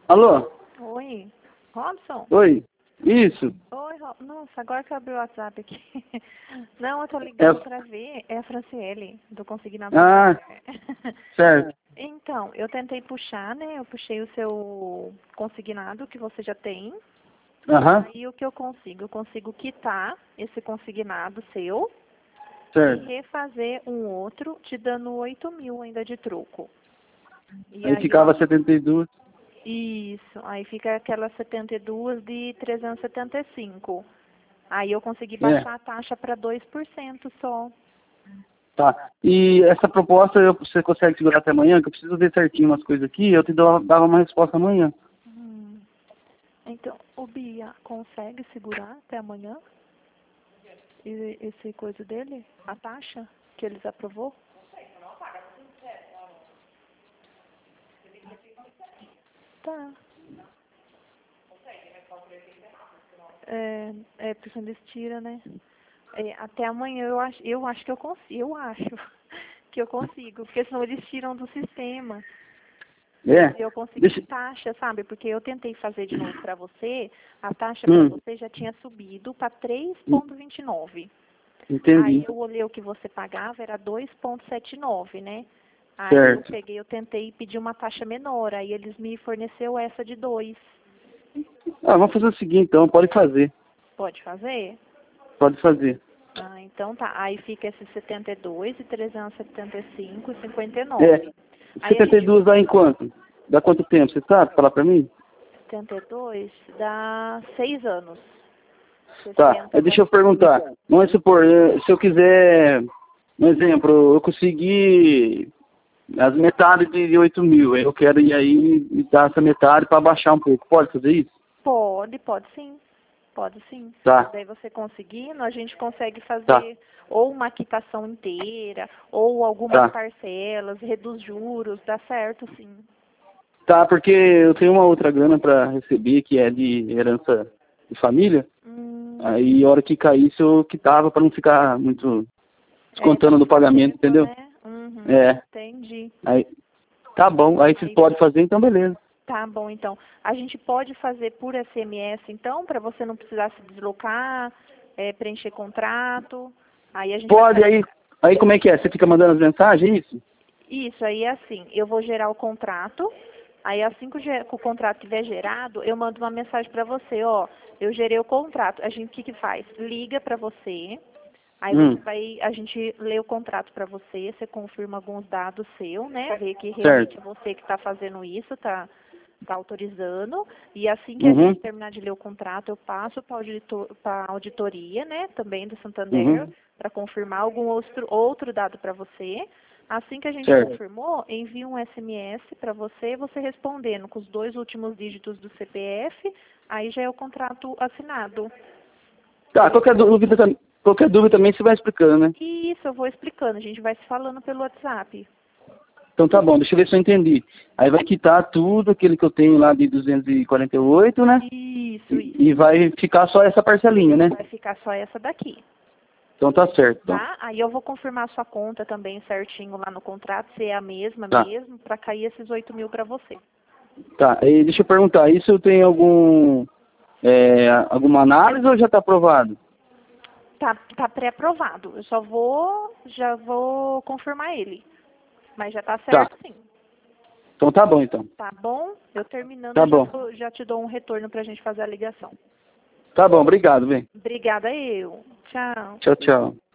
Alô? Oi, Robson? Oi? Isso? Oi, nossa, agora que eu abri o WhatsApp aqui. Não, eu tô ligando pra ver, é a Franciele, do Consignado. Ah, certo. Então, eu tentei puxar, né? Eu puxei o seu consignado que você já tem. Aham, E o que eu consigo? Eu consigo quitar esse consignado seu e certo. refazer um outro, te dando 8.000 ainda de troco. E Aí aí, ficava 72. isso, aí fica aquelas 72 de 375. Aí eu consegui É, baixar a taxa para 2% só. tá. E essa proposta você consegue segurar até amanhã? Que eu preciso ver certinho umas coisas aqui, eu te dava uma resposta amanhã. Então, o Bia consegue segurar até amanhã esse coisa dele? A taxa que eles aprovou? Tá. Porque senão eles tiram, né? Até amanhã eu acho que eu consigo, eu acho que eu consigo, porque senão eles tiram do sistema. É, Eu consegui deixa... taxa, sabe? Porque eu tentei fazer de novo para você, a taxa para Hum, você já tinha subido para 3,29. Aí entendi. eu olhei o que você pagava, era 2,79, né? Aí eu Certo. peguei, eu tentei pedir uma taxa menor, aí eles me forneceu essa de 2. Ah, vamos fazer o seguinte então, pode fazer. Pode fazer? Pode fazer. Ah, então tá. Aí fica esse 72 e 375 e É, 59. Aí a gente 72 dá em quanto? Dá quanto tempo? Você sabe falar pra mim? 72 dá 6 anos. Tá, 60 deixa mais eu perguntar. Vamos supor, se eu quiser, um exemplo, eu conseguir as metades de 8.000, eu quero ir aí e dar essa metade para baixar um pouco. Pode fazer isso? Pode sim. Pode sim. Tá, Daí você conseguindo, a gente consegue tá, fazer ou uma quitação inteira, ou algumas tá. parcelas, reduz juros, dá certo sim. Tá, porque eu tenho uma outra grana para receber que é de herança de família. Aí, a hora que caísse, eu quitava para não ficar muito Pra descontando não do ficar pagamento, preso, entendeu? né? Uhum, É. entendi. Aí, tá bom. Aí, se Aí, pode fazer, então beleza. tá bom, então. A gente pode fazer por SMS, então, para você não precisar se deslocar, preencher contrato. Aí a gente vai Pode, fazer. aí como é que é? Você fica mandando as mensagens, é isso? Isso, aí é assim, eu vou gerar o contrato, aí assim que que o contrato estiver gerado, eu mando uma mensagem para você, ó, eu gerei o contrato. A gente, o que que faz? Liga para você, aí a gente lê o contrato para você, você confirma alguns dados seus, né, vê que realmente Certo. é você que está fazendo isso, tá autorizando, e assim que a Uhum, gente terminar de ler o contrato, eu passo para a auditoria, né, também do Santander, uhum, para confirmar algum outro dado para você. Assim que a gente certo. confirmou, envia um SMS para você, você respondendo com os 2 últimos dígitos do CPF, aí já é o contrato assinado. Tá, qualquer dúvida também você vai explicando, né? E isso eu vou explicando, a gente vai se falando pelo WhatsApp. Então tá bom, deixa eu ver se eu entendi. Aí vai quitar tudo aquele que eu tenho lá de 248, né? Isso, E isso. vai ficar só essa parcelinha, né? Vai ficar só essa daqui. Então tá certo, então. Tá? Aí eu vou confirmar a sua conta também certinho lá no contrato, se é a mesma Tá, mesmo, para cair esses 8.000 para você. tá. E deixa eu perguntar, isso tem alguma análise ou já tá aprovado? Tá pré-aprovado. Eu já vou confirmar ele. Mas já tá Tá. certo sim. Então tá bom, então. Tá bom? Eu terminando, Tá bom. já te dou um retorno pra gente fazer a ligação. Tá bom, obrigado, bem. Obrigada eu. Tchau. Tchau, tchau.